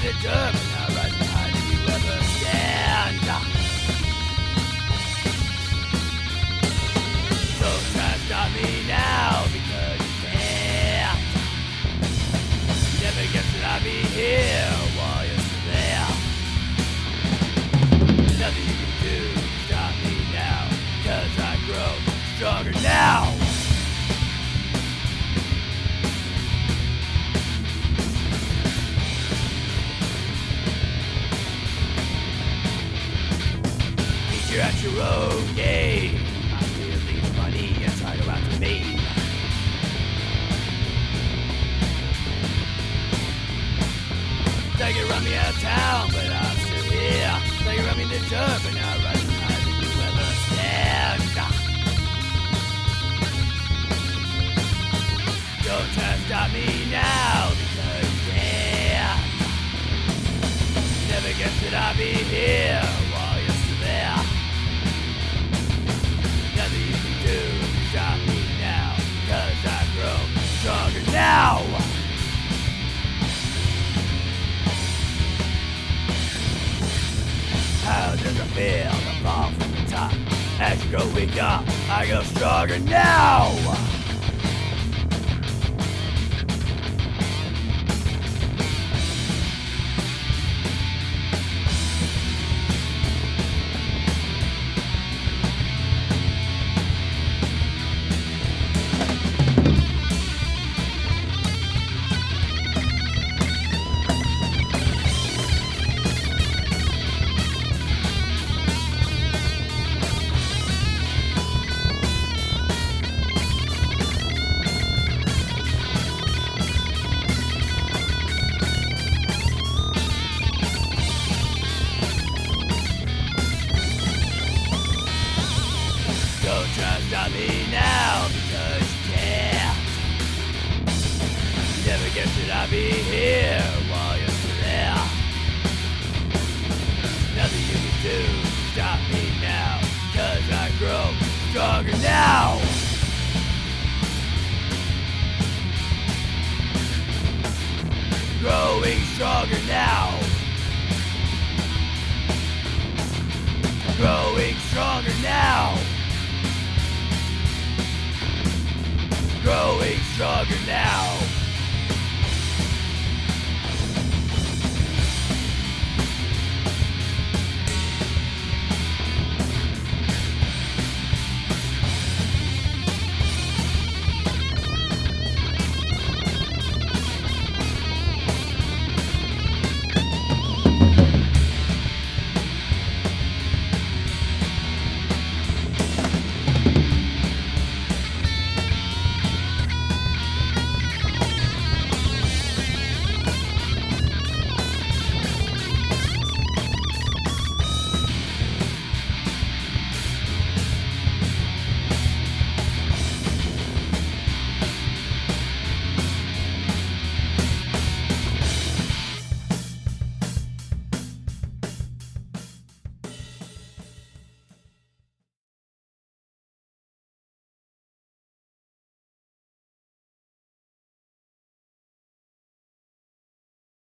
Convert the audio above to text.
the dirt, but not right behind you ever stand. Don't try to stop me now, because you can't. You never guessed that I'd be here while you're still there. Nothing you can do to stop me now, cause I grow stronger now. You're at your own game. I feel these money and try to out to me. They can run me out of town, but I'm still here. They can run me in the dirt, but now right behind you ever stand. Don't try to stop me now, because you can't. Never guessed that I'd be here while you're still there. Nothing you can do to stop me now, cause I grow stronger now. How does it feel to fall from the top? As you go weaker, I go stronger now. Don't try to stop me now, because you can't. You never guessed that I'd be here while you're still there. Nothing you can do to stop me now, cause I grow stronger now. Growing stronger now. Growing stronger now.